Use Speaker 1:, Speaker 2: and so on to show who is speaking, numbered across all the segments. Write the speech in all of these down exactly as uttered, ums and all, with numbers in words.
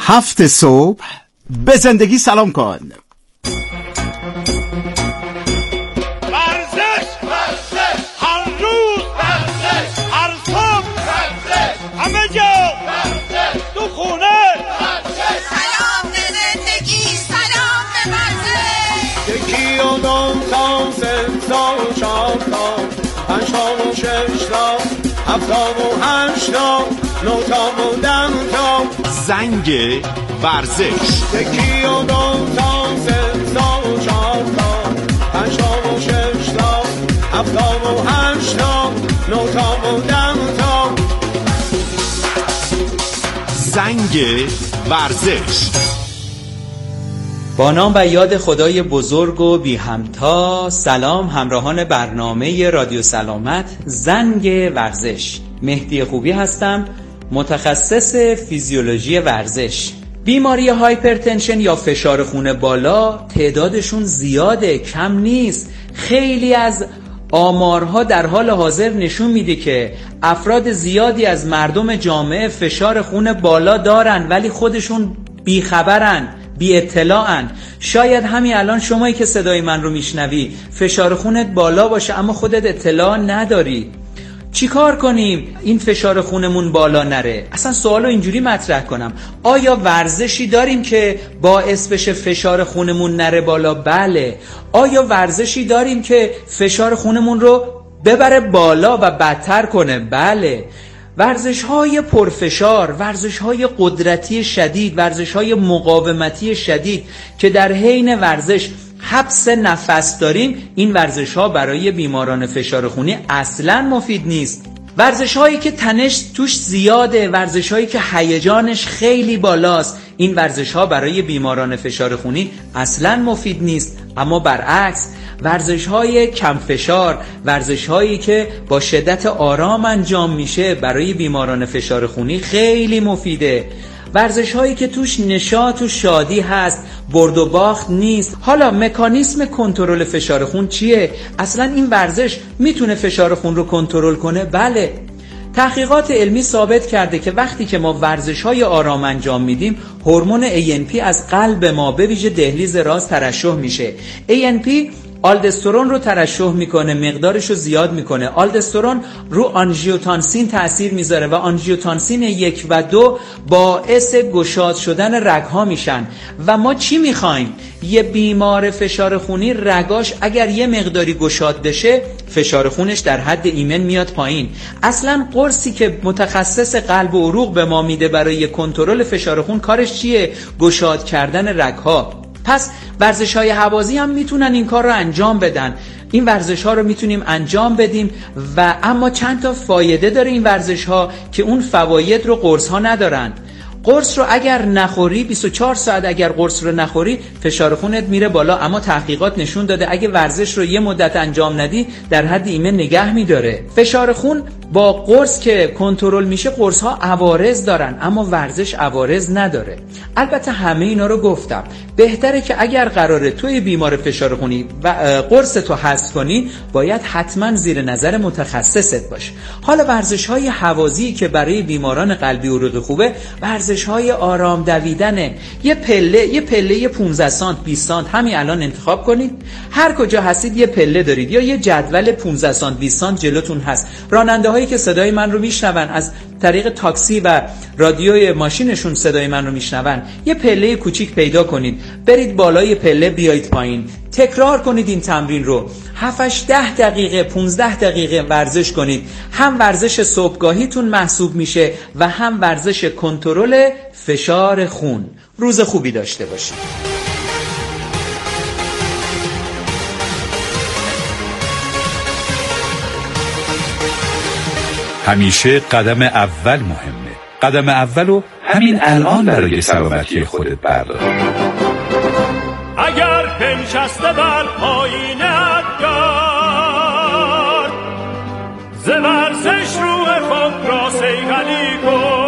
Speaker 1: هفت صبح به زندگی سلام کن.
Speaker 2: ورزش ورزش هر روز ورزش هر صبح ورزش همه جا ورزش تو خونه ورزش.
Speaker 3: سلام به زندگی، سلام به ورزش.
Speaker 4: یکی و دو تا سه تا و چهار تا پنج تا و شش تا هفت تا و هشت تا نه تا و ده تا
Speaker 1: زنگ ورزش.
Speaker 4: یکی و دو تا سه تا و چهار تا پنج تا و شش تا هفت تا و هشت تا نه تا و ده تا
Speaker 1: زنگ ورزش.
Speaker 5: با نام و یاد خدای بزرگ و بی همتا. سلام همراهان برنامه رادیو سلامت زنگ ورزش. مهدی خوبی هستم، متخصص فیزیولوژی ورزش. بیماری هایپرتنشن یا فشار خون بالا تعدادشون زیاده، کم نیست. خیلی از آمارها در حال حاضر نشون میده که افراد زیادی از مردم جامعه فشار خون بالا دارن ولی خودشون بیخبرن، بی اطلاعن. شاید همین الان شمایی که صدای من رو میشنوی فشار خونت بالا باشه اما خودت اطلاع نداری. چی کار کنیم این فشار خونمون بالا نره؟ اصلا سوالو اینجوری مطرح کنم، آیا ورزشی داریم که باعث بشه فشار خونمون نره بالا؟ بله. آیا ورزشی داریم که فشار خونمون رو ببره بالا و بدتر کنه؟ بله. ورزش‌های پرفشار، ورزش‌های قدرتی شدید، ورزش‌های مقاومتی شدید که در حین ورزش حبس نفس داریم، این ورزش‌ها برای بیماران فشار خونی اصلاً مفید نیست. ورزش‌هایی که تنش توش زیاده، ورزش‌هایی که هیجانش خیلی بالاست، این ورزش‌ها برای بیماران فشار خونی اصلاً مفید نیست. اما برعکس ورزش‌های کم فشار، ورزش‌هایی که با شدت آرام انجام میشه برای بیماران فشار خونی خیلی مفیده. ورزش‌هایی که توش نشاط و شادی هست، برد و باخت نیست. حالا مکانیسم کنترل فشار خون چیه؟ اصلا این ورزش میتونه فشار خون رو کنترل کنه؟ بله. تحقیقات علمی ثابت کرده که وقتی که ما ورزش‌های آرام انجام میدیم، هورمون ای ان پی از قلب ما به ویژه دهلیز راست ترشح میشه. ای ان پی آلدوسترون رو ترشح میکنه، مقدارش رو زیاد میکنه. آلدوسترون رو آنژیوتانسین تأثیر میذاره و آنژیوتانسین یک و دو باعث گشاد شدن رگها میشن. و ما چی میخوایم؟ یه بیمار فشار خونی رگاش اگر یه مقداری گشاد بشه فشار خونش در حد ایمن میاد پایین. اصلا قرصی که متخصص قلب و عروق به ما میده برای کنترل فشار خون کارش چیه؟ گشاد کردن رگها. پس ورزش‌های هوازی هم میتونن این کار رو انجام بدن. این ورزش‌ها رو میتونیم انجام بدیم و اما چند تا فایده داره این ورزش‌ها که اون فواید رو قرص‌ها ندارن. قرص رو اگر نخوری، بیست و چهار ساعت اگر قرص رو نخوری فشار خونت میره بالا، اما تحقیقات نشون داده اگه ورزش رو یه مدت انجام ندی در حد ایمن نگه میداره. فشار خون با قرص که کنترل میشه، قرص ها عوارض دارن اما ورزش عوارض نداره. البته همه اینا رو گفتم. بهتره که اگر قراره توی بیمار فشار خونی و قرص تو حذف کنی باید حتما زیر نظر متخصصت باشه. حالا ورزش های هوازی که برای بیماران قلبی و عروقی خوبه، ورزش های آرام دویدنه. یه پله یه پله پانزده سانت بیست سانت همین الان انتخاب کنید. هر کجا هستید یه پله دارید یا یه جدول پانزده سانت بیست سانت جلوتون هست. راننده هایی که صدای من رو میشنون از طریق تاکسی و رادیوی ماشینشون صدای من رو میشنون، یه پله کوچیک پیدا کنید، برید بالای پله بیایید پایین، تکرار کنید این تمرین رو. هفت ده دقیقه پانزده دقیقه ورزش کنید. هم ورزش صبحگاهیتون محسوب میشه و هم ورزش کنترل فشار خون. روز خوبی داشته باشید.
Speaker 6: همیشه قدم اول مهمه. قدم اولو همین الان برای سلامتی خودت بردار.
Speaker 2: اگر بنشسته بر آینه‌ات گرد، ز ورزش روح خود را صیقلی کن.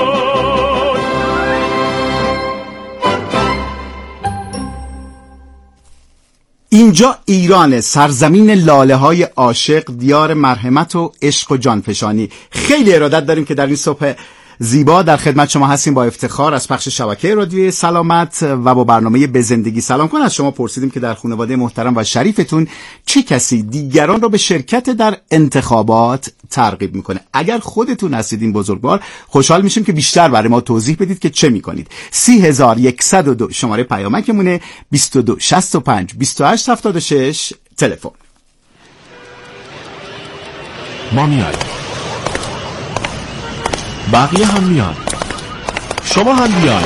Speaker 1: اینجا ایران، سرزمین لاله های عاشق، دیار مرحمت و عشق و جانفشانی. خیلی ارادت داریم که در این صبح زیبا در خدمت شما هستیم با افتخار از پخش شبکه رادیوی سلامت و با برنامه به زندگی سلام کن. از شما پرسیدیم که در خانواده محترم و شریفتون چه کسی دیگران را به شرکت در انتخابات ترغیب میکنه؟ اگر خودتون هستید این بزرگوار، خوشحال میشیم که بیشتر برای ما توضیح بدید که چه میکنید. سی هزار و صد و دو شماره پیامکمونه، بیست و دو شصت و پنج بیست و هشت هفتاد و شش تلفن.
Speaker 7: ما میایم، بقیه هم میان، شما هم بیاین.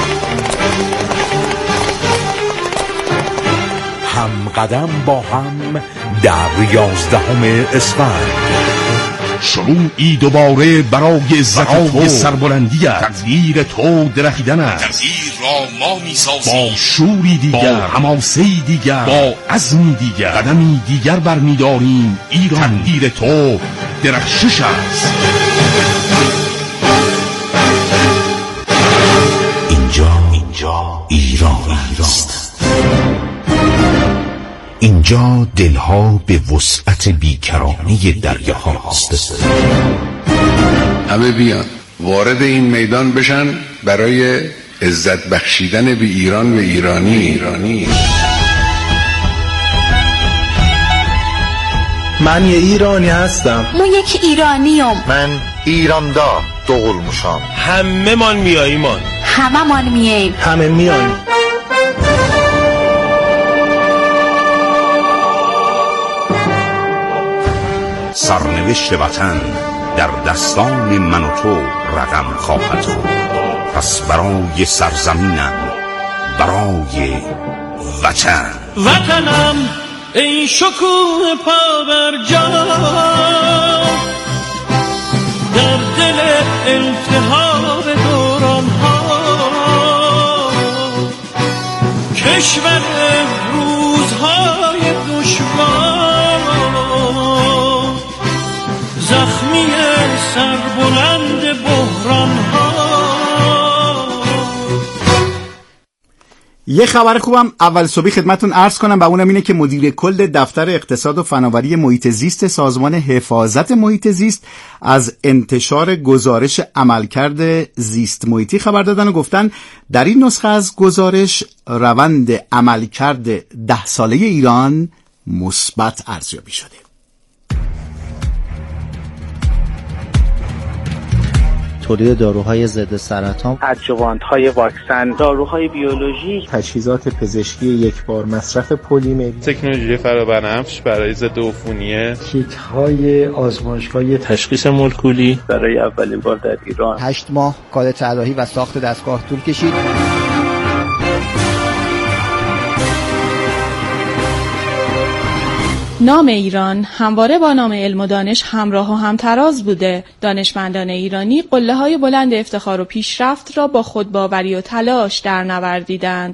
Speaker 6: هم قدم با هم در یازدهم اسفند،
Speaker 7: شروعی دوباره برای عزت تو سربلندی است، تغییر تو درخیدن است،
Speaker 8: تغییر را ما میسازیم
Speaker 7: با شوری دیگر، با حماسه‌ای دیگر، با عزمی دیگر، قدمی دیگر برمی‌داریم. ایران، تغییر تو درخشش است.
Speaker 6: اینجا اینجا ایران است. اینجا دلها به وسعت بیکرانه دریاهاست.
Speaker 9: همه بیان وارد این میدان بشن برای عزت بخشیدن به ایران و ایرانی ایرانی.
Speaker 10: من یه ایرانی هستم.
Speaker 3: من یک ایرانیم.
Speaker 10: من ایران دا دوغل موشام.
Speaker 2: همه من میاییم.
Speaker 3: همه من میاییم.
Speaker 10: همه میاییم.
Speaker 6: سرنوشت وطن در دستان من و تو رقم خواهد خورد. پس برای سرزمینم، برای وطن،
Speaker 2: وطنم ای شکوه پا بر جا، در دل التهاب دوران ها، کشور روزهای دشوار، زخمی سربلند بحران ها.
Speaker 1: یه خبر خوبم اول صبحی خدمتون عرض کنم و اونم اینه که مدیر کل دفتر اقتصاد و فناوری محیط زیست سازمان حفاظت محیط زیست از انتشار گزارش عملکرد زیست محیطی خبر دادن و گفتن در این نسخه از گزارش روند عملکرد ده ساله ایران مثبت ارزیابی شده.
Speaker 11: تولید داروهای ضد سرطان،
Speaker 12: ادجوانت‌های واکسن، داروهای بیولوژیک،
Speaker 10: تجهیزات پزشکی یک بار مصرف پلیمری،
Speaker 13: تکنولوژی فرابنفش برای ضد عفونی،
Speaker 10: کیت‌های آزمایشگاهی
Speaker 13: تشخیص مولکولی
Speaker 12: برای اولین بار در ایران.
Speaker 11: هشت ماه کار طراحی و ساخت دستگاه طول کشید.
Speaker 14: نام ایران همواره با نام علم و دانش همراه و همتراز بوده. دانشمندان ایرانی قله‌های بلند افتخار و پیشرفت را با خودباوری و تلاش در نوردیدند.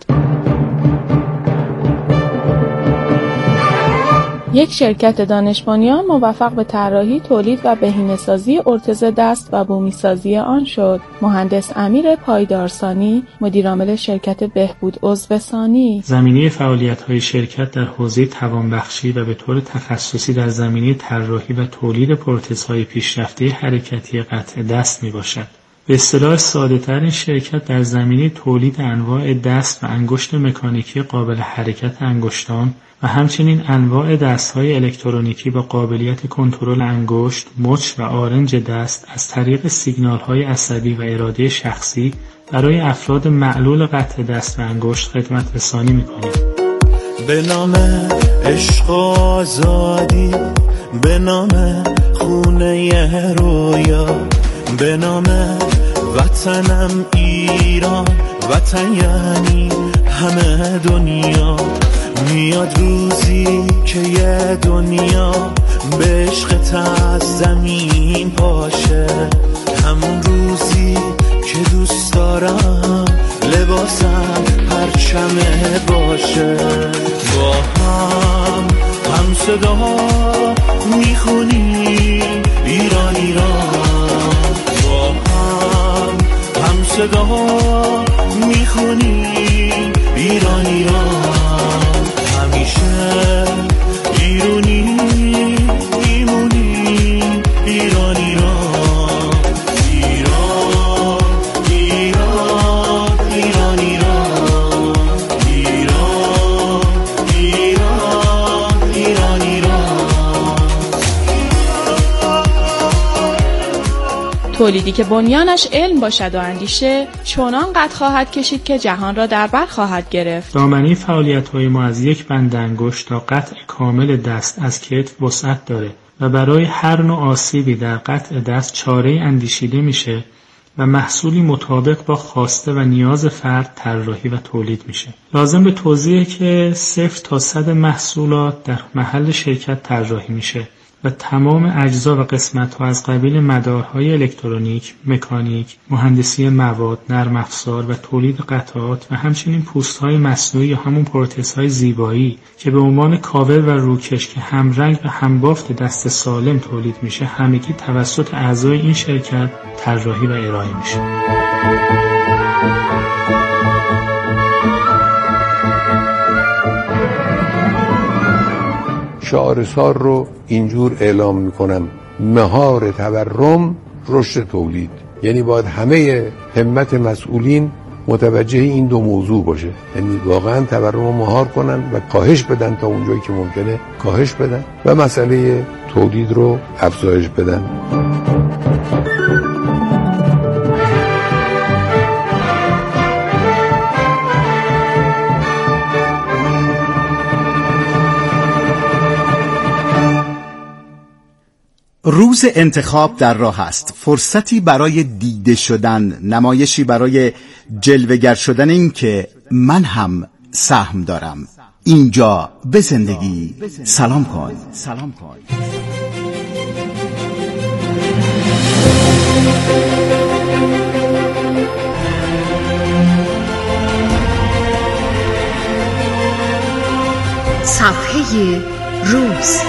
Speaker 14: یک شرکت دانش بنیان موفق به طراحی، تولید و بهینه‌سازی ارتز دست و بومی‌سازی آن شد. مهندس امیر پایدارسانی، مدیرعامل شرکت بهبود عضو ثانی.
Speaker 15: زمینه فعالیت‌های شرکت در حوزه توانبخشی و به طور تخصصی در زمینه طراحی و تولید پروتزهای پیشرفته حرکتی قطع دست میباشد. به اصطلاح ساده‌تر این شرکت در زمینه تولید انواع دست و انگشت مکانیکی قابل حرکت انگشتان و همچنین انواع دست‌های الکترونیکی با قابلیت کنترل انگشت، مچ و آرنج دست از طریق سیگنال‌های عصبی و اراده شخصی برای افراد معلول قطع دست و انگشت خدمت رسانی می‌کنیم.
Speaker 4: به نام عشق و آزادی، به نام خونه رویا، به نام وطنم ایران، وطن یعنی همه دنیا. میاد روزی که یه دنیا به عشقت از زمین پاشه، همون روزی که دوست دارم لباسم پرچمه باشه. با هم هم صدا میخونیم ایران ایران، با هم هم صدا میخونیم ایران ایران. همیشه ایرانی میمونیم ایران ایران ایران.
Speaker 14: تولیدی که بنیانش علم باشد و اندیشه چنان قد خواهد کشید که جهان را در بر خواهد گرفت.
Speaker 15: دامنه فعالیت‌های ما از یک بند انگشت تا قطع کامل دست از کتف وسعت داره و برای هر نوع آسیبی در قطع دست چاره اندیشیده میشه و محصولی مطابق با خواسته و نیاز فرد طراحی و تولید میشه. لازم به توضیحه که صفر تا صد محصولات در محل شرکت طراحی میشه و تمام اجزا و قسمت‌ها از قبیل مدارهای الکترونیک، مکانیک، مهندسی مواد، نرم افزار و تولید قطعات و همچنین پوست‌های مصنوعی یا همون پروتزهای زیبایی که به عنوان کاور و روکش که همرنگ و همبافت دست سالم تولید میشه، همگی توسط اعضای این شرکت طراحی و ارائه میشه.
Speaker 9: شعارسار رو اینجور اعلام میکنم: مهار تورم، رشد تولید. یعنی باید همه همت مسئولین متوجه این دو موضوع باشه، یعنی واقعا تورم رو مهار کنن و کاهش بدن تا اونجایی که ممکنه کاهش بدن و مسئله تولید رو افزایش بدن.
Speaker 1: روز انتخاب در راه است، فرصتی برای دیده شدن، نمایشی برای جلوه‌گر شدن، این که من هم سهم دارم. اینجا به زندگی سلام کن. سلام کن.
Speaker 16: صفحه روز.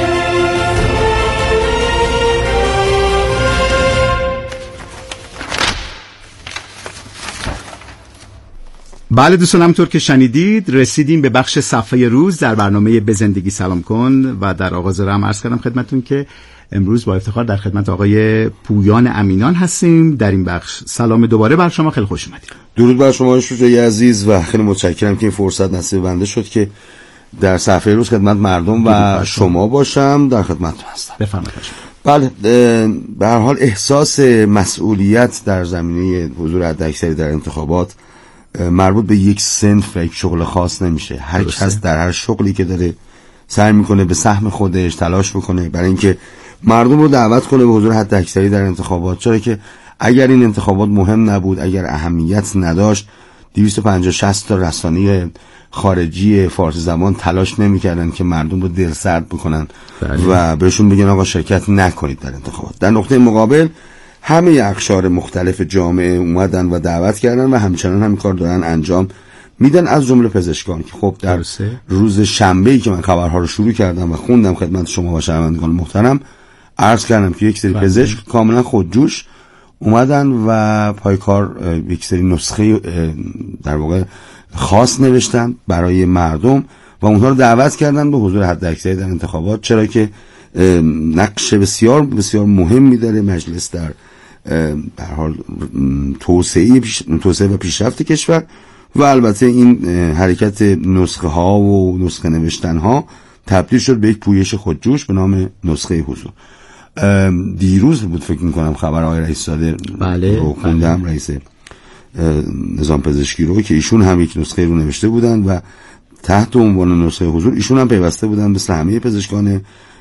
Speaker 1: بله دوستان، همونطور که شنیدید رسیدیم به بخش صفحه روز در برنامه به زندگی سلام کن و در آغاز راه عرض کردم خدمتون که امروز با افتخار در خدمت آقای پویان امینان هستیم در این بخش. سلام دوباره بر شما، خیلی خوش اومدید.
Speaker 17: درود بر شما شجاعی عزیز و خیلی متشکرم که این فرصت نصیب بنده شد که در صفحه روز خدمت مردم و شما باشم. در خدمتتون هستم.
Speaker 1: بفرمایید.
Speaker 17: بله، به هر حال احساس مسئولیت در زمینه حضور حداکثری در انتخابات مربوط به یک صنف و یک شغل خاص نمیشه. هر کس در هر شغلی که داره سعی میکنه به سهم خودش تلاش بکنه برای اینکه مردم رو دعوت کنه به حضور حداکثری در انتخابات، چرا که اگر این انتخابات مهم نبود، اگر اهمیت نداشت، دویست و پنجاه شصت تا رسانه خارجی فارسی زبان تلاش نمیکردن که مردم رو دلسرد بکنن بله. و بهشون بگن آقا شرکت نکنید در انتخابات. در نقطه مقابل همه اقشار مختلف جامعه اومدن و دعوت کردن و همچنان هم کار دارن انجام میدن، از جمله پزشکان که خب در روز شنبه‌ای که من خبرها رو شروع کردم و خوندم خدمت شما و شنوندگان محترم، عرض کردم که یک سری پزشک کاملا خودجوش اومدن و پای کار یک سری نسخه در واقع خاص نوشتن برای مردم و اونها رو دعوت کردن به حضور حداکثری در انتخابات، چرا که نقش بسیار بسیار مهمی داره مجلس در به هر حال توسعه توسعه و پیشرفت کشور و البته این حرکت نسخه ها و نسخه نوشتن ها تبدیل شد به یک پویش خودجوش به نام نسخه حضور. دیروز بود فکر میکنم خبر آقای رئیس زاده
Speaker 1: بله،
Speaker 17: رو خوندم بله. رئیس نظام پزشکی رو که ایشون هم یک نسخه رو نوشته بودن و تحت عنوان نسخه حضور ایشون هم پیوسته بودن مثل همه پزشکان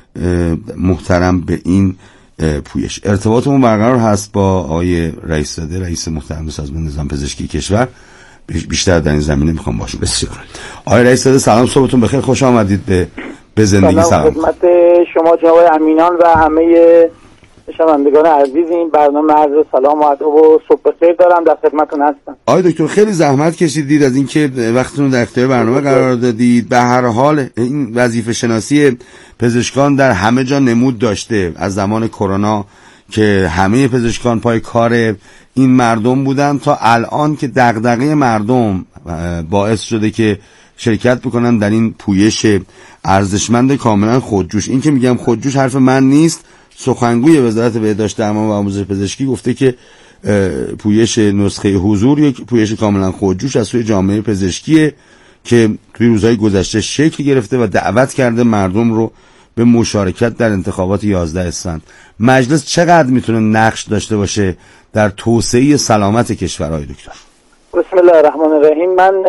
Speaker 17: محترم به این پویش. ارتباطمون برقرار هست با آقای رئیس زاده، رئیس محترم سازمان نظام پزشکی کشور. بیشتر در این زمینه میخوام باشم.
Speaker 1: بسیار.
Speaker 17: آقای رئیس زاده سلام، صبحتون بخیر، خوش آمدید به به زندگی سلام.
Speaker 12: خدمت شما جناب امینان و همه شنوندگان عزیز این برنامه، عرض سلام و ادب و صبح بخیر دارم، در خدمتتون هستم.
Speaker 17: آقای دکتر خیلی زحمت کشیدید از اینکه وقتتون در اختیار برنامه قرار دادید. به هر حال این وظیفه شناسی پزشکان در همه جا نمود داشته، از زمان کرونا که همه پزشکان پای کار این مردم بودن تا الان که دغدغه مردم باعث شده که شرکت بکنن در این پویش ارزشمند کاملا خودجوش. این که میگم خودجوش حرف من نیست، سخنگوی وزارت بهداشت درمان و آموزش پزشکی گفته که پویش نسخه حضور یک پویش کاملا خودجوش از سوی جامعه پزشکیه که توی روزهای گذشته شکل گرفته و دعوت کرده مردم رو به مشارکت در انتخابات یازده اسفند. مجلس چقدر میتونه نقش داشته باشه در توسعه سلامت کشورهای دکتر؟
Speaker 12: بسم الله الرحمن الرحیم. من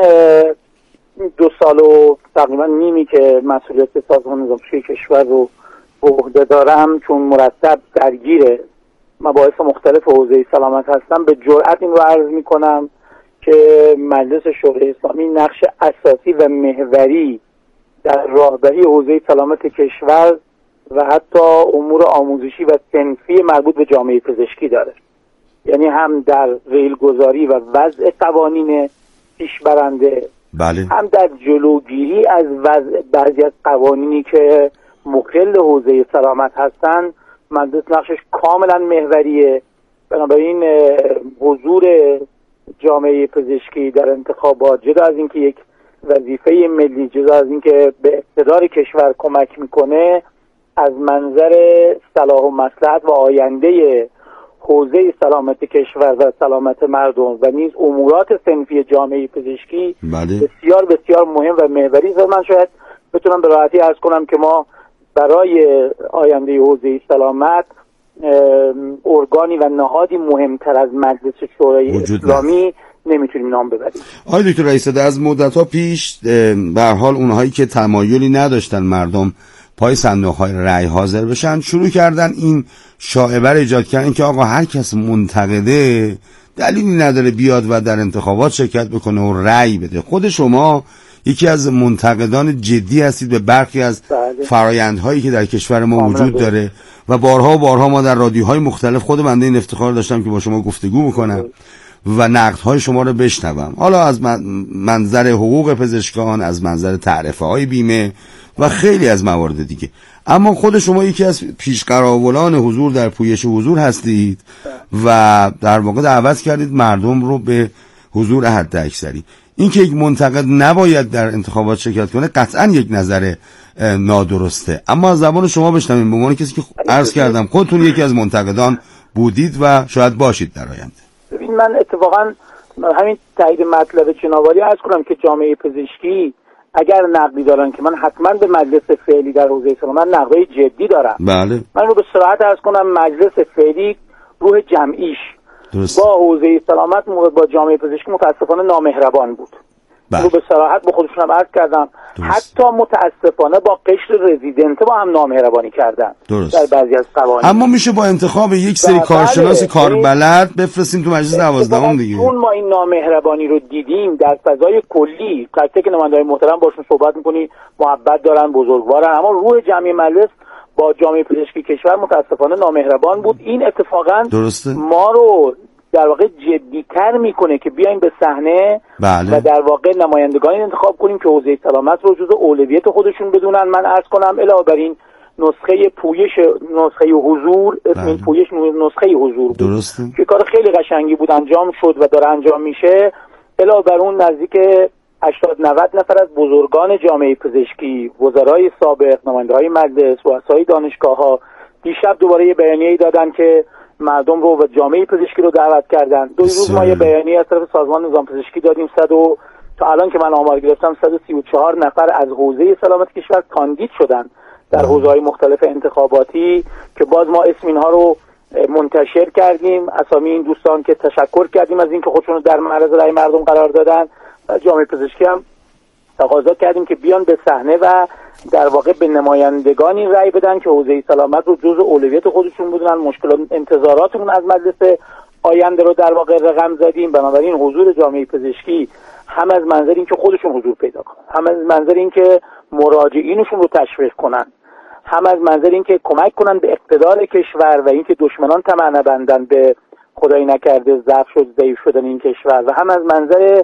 Speaker 12: دو سال و تقریبا نیمی که مسئولیت سازمان نظامشوری کشور رو به عهده دارم، چون مرتب درگیر مباحث مختلف حوزه سلامت هستم، به جرئت این رو عرض میکنم که مجلس شورای اسلامی نقش اساسی و محوری در راهبری حوزه سلامت کشور و حتی امور آموزشی و صنفی مربوط به جامعه پزشکی داره. یعنی هم در ریلگذاری و وضع قوانین پیشبرنده،
Speaker 17: بله،
Speaker 12: هم در جلوگیری از وضع بعضی از قوانینی که مخل حوزه سلامت هستن. مجلس نقشش کاملا محوریه. بنابراین حضور جامعه پزشکی در انتخابات، جدا از اینکه یک وظیفه ملی، جدا از اینکه به اقتدار کشور کمک میکنه، از منظر صلاح و مصلحت و آینده حوزه سلامت کشور و سلامت مردم و نیز امورات صنفی جامعه پزشکی
Speaker 17: بله.
Speaker 12: بسیار بسیار مهم و محوری است. من شاید بتونم به راحتی عرض کنم که ما برای آینده حوزه سلامت ارگانی و نهادی مهمتر از مجلس شورای اسلامی نمیتونیم نام ببریم.
Speaker 17: آقای دکتر رئیس‌زاده، از مدت‌ها پیش به هر حال اونهایی که تمایلی نداشتن مردم پای صندوق‌های رأی حاضر بشن، شروع کردن این شائبه رو ایجاد کردن که آقا هر کس منتقده دلیلی نداره بیاد و در انتخابات شرکت بکنه و رأی بده. خود شما یکی از منتقدان جدی هستید به برخی از بله. فرایندهایی که در کشور ما وجود داره و بارها و بارها ما در رادیوهای مختلف، خود بنده این افتخار داشتم که با شما گفتگو بکنم و نقدهای شما رو بشنوم، حالا از منظر حقوق پزشکان، از منظر تعرفه های بیمه و خیلی از موارد دیگه. اما خود شما یکی از پیشقراولان حضور در پویش حضور هستید و در واقع دعوت کردید مردم رو به حضور حد اکثری. این که یک منتقد نباید در انتخابات شرکت کنه قطعا یک نظر نادرسته، اما از زبان شما بشنویم به عنوان کسی که عرض کردم خودتون یکی از منتقدان بودید و شاید باشید در آینده.
Speaker 12: ببین، من اتفاقا همین تایید مطلب جنابعالی عرض کنم که جامعه پزشکی اگر نقدی دارن که من حتما به مجلس فعلی در حوزه سلامت نقدای جدی دارم.
Speaker 17: بله.
Speaker 12: من رو به صراحت عرض کنم مجلس فعلی روح جمعیش درست. با حوزه سلامت با جامعه پزشکی متاسفانه نامهربان بود. رو به صراحت به خودشون هم عرض کردم. درست. حتی متاسفانه با قشر رزیدنت با هم نامهربانی کردن درست. در بعضی از قوانین.
Speaker 17: اما میشه با انتخاب یک سری کارشناس کاربلد بفرستیم تو مجلس دوازدهم دیگه.
Speaker 12: چون ما این نامهربانی رو دیدیم در فضای کلی، تک تک نماینده‌های محترم باشون صحبت می‌کنی، محبت دارن، بزرگوارن، اما روح جمعی مجلس با جامعه پزشکی کشور متاسفانه نامهربان بود. این اتفاقا
Speaker 17: درسته.
Speaker 12: ما رو در واقع جدی‌تر میکنه که بیایم به صحنه
Speaker 17: بله.
Speaker 12: و در واقع نمایندگانی انتخاب کنیم که حوزه سلامت رو جزء اولویت خودشون بدونن. من عرض کنم علاوه بر این نسخه پویش، نسخه حضور، اسم این پویش نسخه حضور بود
Speaker 17: درسته.
Speaker 12: که کار خیلی قشنگی بود، انجام شد و داره انجام میشه. علاوه بر اون نزدیک هشتاد نود نفر از بزرگان جامعه پزشکی، وزرای سابق، نماینده‌های مجلس، رؤسای دانشگاه‌ها دیشب دوباره یه بیانیه‌ای دادن که مردم رو و جامعه پزشکی رو دعوت کردن. دو روز ما یه بیانیه از طرف سازمان نظام پزشکی دادیم. صد و تا الان که من آمار گرفتم صد و سی و چهار نفر از حوزه سلامت کشور کاندید شدن در حوزه‌های مختلف انتخاباتی که باز ما اسم اینها رو منتشر کردیم، اسامی این دوستان که تشکر کردیم از اینکه خودشون رو در معرض رأی مردم قرار دادن. و جامعه پزشکی هم تقاضا کردیم که بیان به صحنه و در واقع به نمایندگانی رأی بدن که حوزه سلامت رو جزء اولویت خودشون بدونن. مشکلات انتظاراتمون از مجلس آینده رو در واقع رقم زدیم. بنابراین حضور جامعه پزشکی هم از منظر این که خودشون حضور پیدا کنن، هم از منظر این که مراجعینشون رو تشویق کنن، هم از منظر این که کمک کنن به اقتدار کشور و اینکه دشمنان طمع نبندن به خدای نکرده ضعف شد ضعیف شدن این کشور، و هم از منظر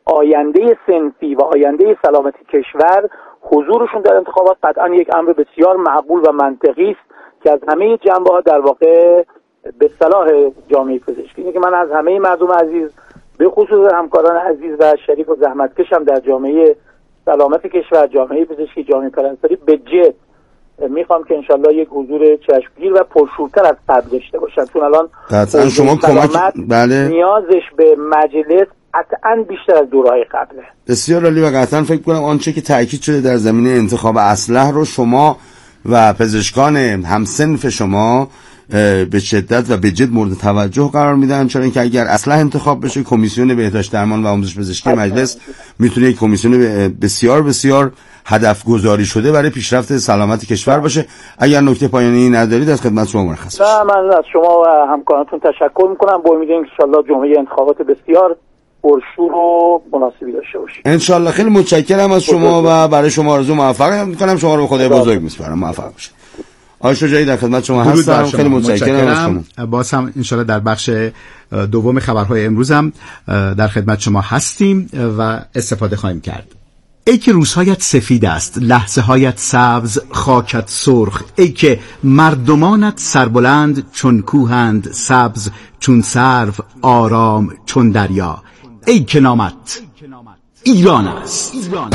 Speaker 12: آینده صنفی و آینده سلامتی کشور حضورشون در انتخابات قطعا یک امر بسیار معقول و منطقی است که از همه جنبه‌ها در واقع به صلاح جامعه پزشکی. اینه که من از همه مردم عزیز به خصوص همکاران عزیز و شریف و زحمتکشم در جامعه سلامت کشور، جامعه پزشکی، جامعه پرستاری به جد میخوام که انشالله یک حضور چشمگیر و پرشورتر از قبل داشته باشن، چون الان
Speaker 17: قطعا شما کمک بله
Speaker 12: نیازش به مجلس قطعا بیشتر از دورهای قبله.
Speaker 17: بسیار عالی. و قطعا فکر کنم آنچه که تاکید شده در زمینه انتخاب اسلحه رو شما و پزشکان همسنف شما به شدت و به جد مورد توجه قرار میدن، چون اینکه اگر اصلا انتخاب بشه کمیسیون بهداشت درمان و آموزش پزشکی مجلس میتونه یک کمیسیون بسیار بسیار هدف گذاری شده برای پیشرفت سلامت کشور باشه. اگر نکته پایانی ندارید از خدمت شما مرخص میشم.
Speaker 12: من از شما و همکارانتون تشکر میکنم. با امید اینکه ان شاءالله جمعه انتخابات بسیار پرشور و مناسبی داشته باشید.
Speaker 17: ان شاءالله. خیلی متشکرم از شما و برای شما آرزو موفقیت میکنم. شما رو به خدای بزرگ میسپارم. موفق باشید. آقای شجاعی در خدمت شما هستم. خیلی متشکرم از شما.
Speaker 1: باز هم انشالله در بخش دوم خبرهای امروز هم در خدمت شما هستیم و استفاده خواهیم کرد. ای که روزهایت سفید است، لحظه هایت سبز، خاکت سرخ، ای که مردمانت سربلند چون کوهند، سبز چون سرو، آرام چون دریا، ای که نامت ایران است.
Speaker 4: من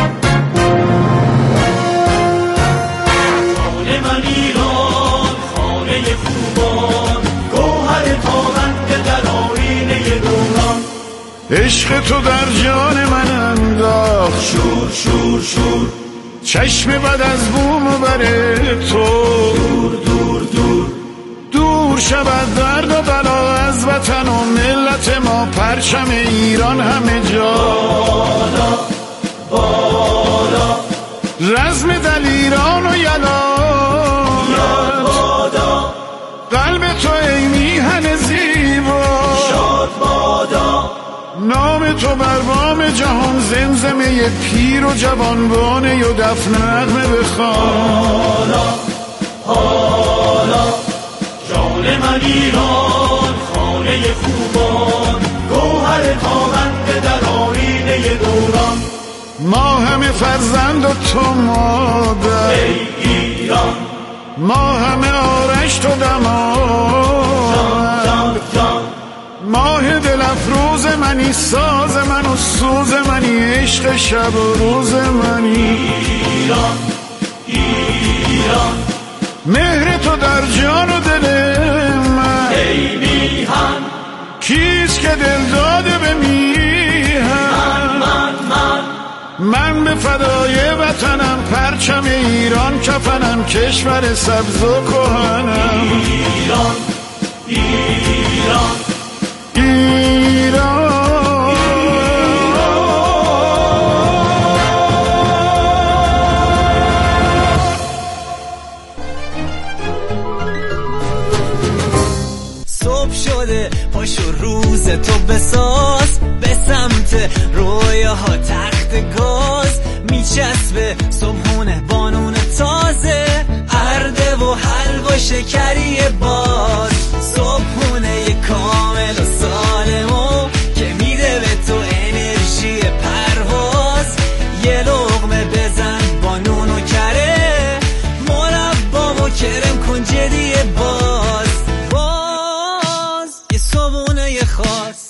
Speaker 4: ایران، خانه خوبان، گوهر تابنده در آیینه دوران. عشق تو در جان من انداخت شور شور شور، چشم بد از بوم و بره تو. دور دور دور دور شود درد و بلا از وطن و ملت ما، پرچم ایران همه جا. بالا بالا رزم دلیران و یلا، قلب تو ای میهن زیبا، شاد بادا نام تو بر بام جهان، زمزمه پیر و جوانبانه و دف نغمه بخوان. حالا حالا جان من ایران، خانه خوبان، گوهر تابنده در آیینه دوران. ما همه فرزند و تو مادر ای ایران، ما همه آرش تو دماد. ماه دل افروز منی، ساز من و سوز منی، عشق شب و روز منی. ایران ایران مهر تو در جان و دل من، ای میهن کیست که دل داده به میهن. من من من به فدای وطنم، پرچم ایران کفنم، کشور سبز و کهنم. ایران ایران ایران.
Speaker 18: صبح شده پاشو روز تو بساز، به سمت رویاها تخت گاز، میچسبه صبحونه بانون تازه، ارده و حلوا شکری باز، صبحونه کامل و سالمو که میده به تو انرژی پرواز. یه لقمه بزن با نون و کره، مربامو کرم کن جدی باز، باز یه صبحونه خاص.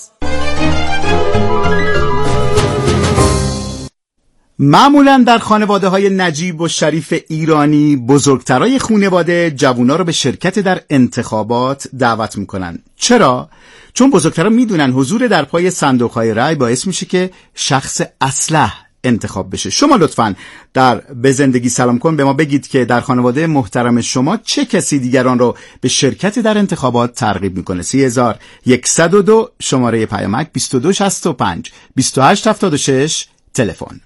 Speaker 1: معمولا در خانواده های نجیب و شریف ایرانی بزرگترای خانواده جوونا رو به شرکت در انتخابات دعوت میکنن. چرا؟ چون بزرگترا میدونن حضور در پای صندوق های رای باعث میشه که شخص اصلح انتخاب بشه. شما لطفاً در به زندگی سلام کن به ما بگید که در خانواده محترم شما چه کسی دیگران رو به شرکت در انتخابات ترغیب میکنه. سی هزار یکصد و دو شماره پیامک، بیست و دو شصت و پنج بیست و هشت هفتاد و شش تلفن.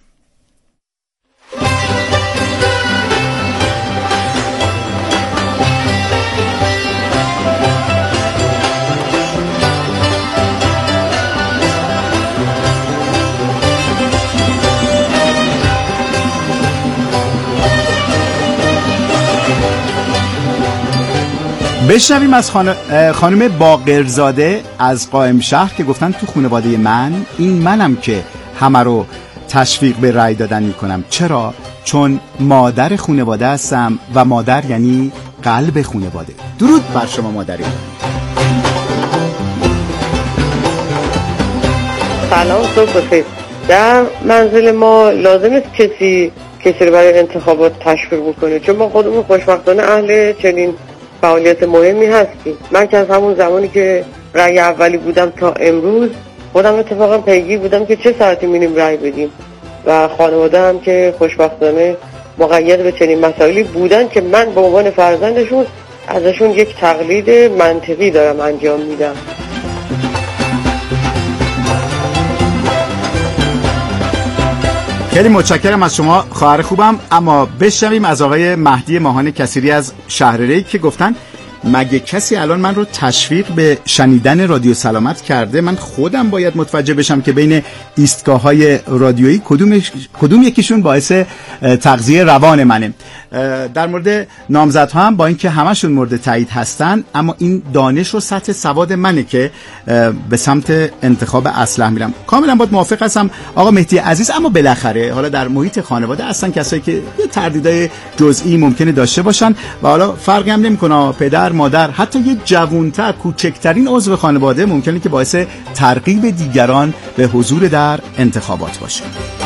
Speaker 1: بشنویم از خانم, خانم باقرزاده از قائم شهر که گفتن تو خانواده من این منم که همه رو تشویق به رأی دادن میکنم. چرا؟ چون مادر خانواده هستم و مادر یعنی قلب خانواده. درود بر شما مادری.
Speaker 19: سلام، صبح بخیر. در منزل ما لازم است کسی کسی رو برای انتخابات تشویق بکنه، چون ما خودمون خوشبختانه اهل چنین فعالیت مهمی هستیم. من که از همون زمانی که رأی اولی بودم تا امروز خودم اتفاقا پیگیر بودم که چه ساعتی میریم رأی بدیم و خانواده هم که خوشبختانه مقید به چنین مسائلی بودن که من به عنوان فرزندشون ازشون یک تقلید منطقی دارم انجام میدم.
Speaker 1: خیلی متشکرم از شما خواهر خوبم. اما بشنویم از آقای مهدی ماهان کثیری از شهرری که گفتن مگه کسی الان من رو تشویق به شنیدن رادیو سلامت کرده؟ من خودم باید متوجه بشم که بین ایستگاه‌های رادیویی کدوم کدوم یکیشون باعث تغذیه روان منه. در مورد نامزدها هم با اینکه همشون مورد تایید هستن، اما این دانش و سطح سواد منه که به سمت انتخاب اصلح میرم. کاملا باید موافق هستم آقا مهدی عزیز. اما بالاخره حالا در محیط خانواده هستن کسایی که یه تردیدای جزئی ممکنه داشته باشن و حالا فرقی هم نمیکنه پدر مادر، حتی یه جوان‌تر کوچکترین عضو خانواده ممکنه که باعث ترغیب دیگران به حضور در انتخابات باشه.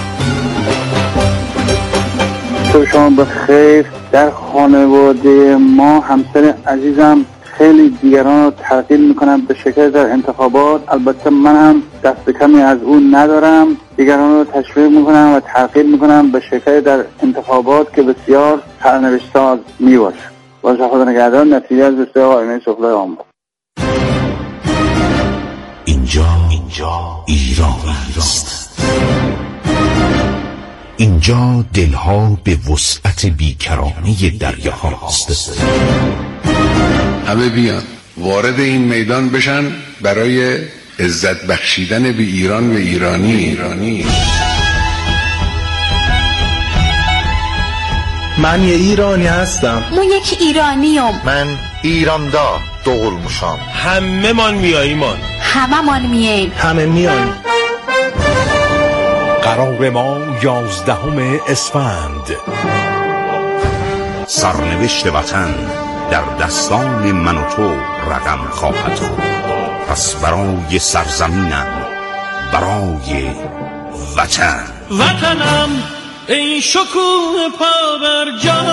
Speaker 20: شما بخیر. در خانواده ما همسر عزیزم خیلی دیگران رو ترغیب میکنم به شرکت در انتخابات. البته من هم دست کمی از اون ندارم، دیگران رو تشویق میکنم و ترغیب میکنم به شرکت در انتخابات که بسیار سرنوشت ساز میباشه. باشه خدا نگهدار. نتیجه از بسیار آینه سفلای آمد.
Speaker 7: اینجا اینجا ایران است. اینجا دلها به وسعت بیکرانی دریاهاست.
Speaker 9: همه بیان وارد این میدان بشن برای عزت بخشیدن به ایران و ایرانی ایرانی.
Speaker 21: من یه ایرانی هستم.
Speaker 3: من یک ایرانیم.
Speaker 10: من ایراندا دوغلموشام.
Speaker 21: همه من میاییمان.
Speaker 3: همه من میاییم.
Speaker 21: همه میاییم.
Speaker 7: قرار ما یازدهم اسفند. سرنوشت وطن در دستان من و تو رقم خواهد خورد. پس برای سرزمینم، برای وطن،
Speaker 2: وطنم ای شکوه پا بر جا،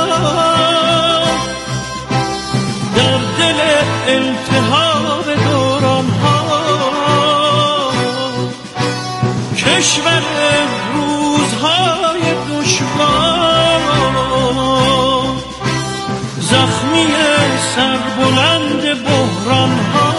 Speaker 2: در دل التهاب دوران ها، کشور روزهای دشوار، زخمی سربلند بحران ها.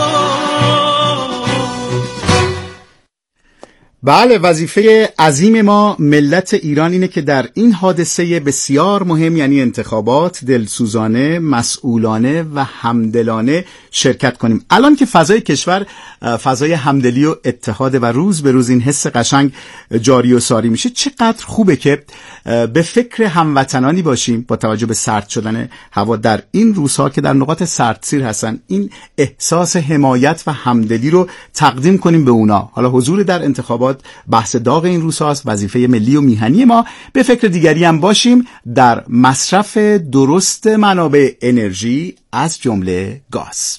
Speaker 1: بله، وظیفه عظیم ما ملت ایران اینه که در این حادثه بسیار مهم یعنی انتخابات دلسوزانه، مسئولانه و همدلانه شرکت کنیم. الان که فضای کشور فضای همدلی و اتحاد و روز به روز این حس قشنگ جاری و ساری میشه، چقدر خوبه که به فکر هموطنانی باشیم با توجه به سرد شدن هوا در این روزها که در نقاط سردسیر هستن. این احساس حمایت و همدلی رو تقدیم کنیم به اونا. حالا حضور در انتخابات بحث داغ این روزهاست. وظیفه ملی و میهنی ما به فکر دیگری هم باشیم در مصرف درست منابع انرژی از جمله گاز.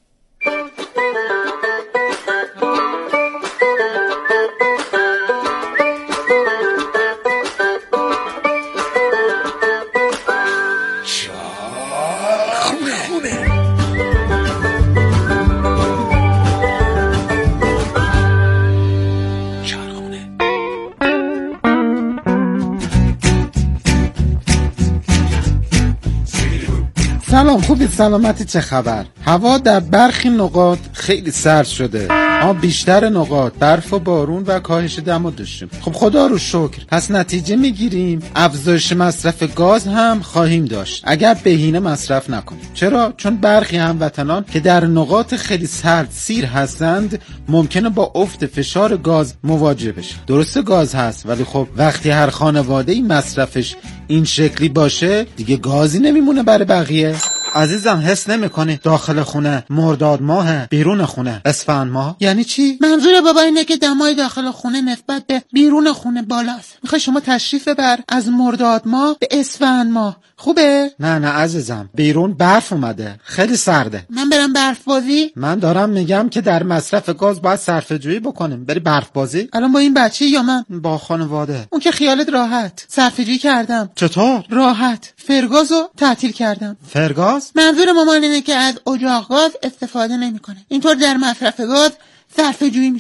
Speaker 22: سلام، خوبی؟ سلامتی؟ چه خبر؟ هوا در برخی نقاط خیلی سرد شده، اما بیشتر نقاط برف و بارون و کاهش دم و داشتیم. خب خدا رو شکر. پس نتیجه میگیریم افزایش مصرف گاز هم خواهیم داشت اگر بهینه مصرف نکنیم. چرا؟ چون برخی هموطنان که در نقاط خیلی سرد سیر هستند ممکنه با افت فشار گاز مواجه بشن. درسته گاز هست، ولی خب وقتی هر خانواده‌ای مصرفش این شکلی باشه دیگه گازی نمیمونه برای بقیه. عزیزم حس نمی‌کنی داخل خونه مرداد ماه، بیرون خونه اسفند ماه؟ یعنی چی؟
Speaker 23: منظور بابا اینه که دمای داخل خونه نسبت به بیرون خونه بالاست. میخوای شما تشریف ببر از مرداد ماه به اسفند ماه. خوبه؟
Speaker 22: نه نه عزیزم، بیرون برف اومده، خیلی سرده.
Speaker 23: من برم برف بازی؟
Speaker 22: من دارم میگم که در مصرف گاز باید صرفه جویی بکنیم. بری برف بازی؟
Speaker 23: الان با این بچه یا من؟
Speaker 22: با خانواده.
Speaker 23: اون که خیالت راحت. صرفه جویی کردم.
Speaker 22: چطور؟
Speaker 23: راحت. فرگازو تعطیل کردم.
Speaker 22: فرگاز؟
Speaker 23: منظور مامان اینه که از اجاق گاز استفاده نمیکنه. اینطور در مصرف گاز صرفه جویی